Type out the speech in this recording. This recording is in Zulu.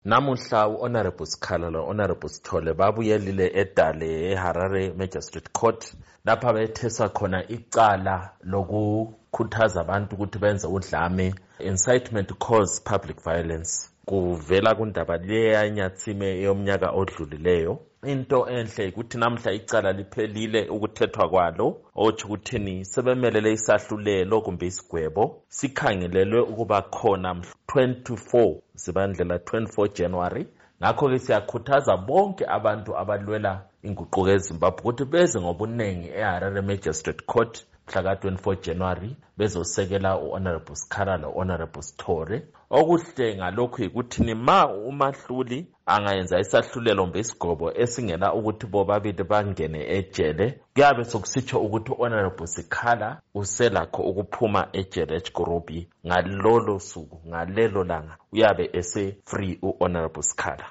Namuhla u-Honorable Sikhala lo-Honorable Sithole babuyelile eDale eHarare Magistrate Court lapha bethesa khona icala lokukhuthaza abantu ukuthi benze udlame, incitement cause public violence. Kuvela kundaba leyanyathime yomnyaka odlulileyo. Into enhle ukuthi namhla icala liphelile ukuthethwa kwalo, othi ukuthini sebemelele isahlulelo kumbe isigwebo sikhangelelwe ukuba khona 24 Zibandlela 24 January. Ngakho ke siyakhuthaza bonke abantu abalwela inguquko eZimbabwe ukuthi beze ngobunengi eHarare Magistrate Court mhla ka-24 January bezosekela u-Honorable Sikhala lo-Honorable Sithole. Okuhle ngalokhu yikuthi umahluli angayenza isahlulelo ngesigobo esingena ukuthi bobabili bangene ejele, kuyabe sokusitsho ukuthi u-Honorable Sikhala uselakho ukuphuma ejele eGorobi ngalolo suku, ngalelo langa uyabe ese free u-Honorable Sikhala.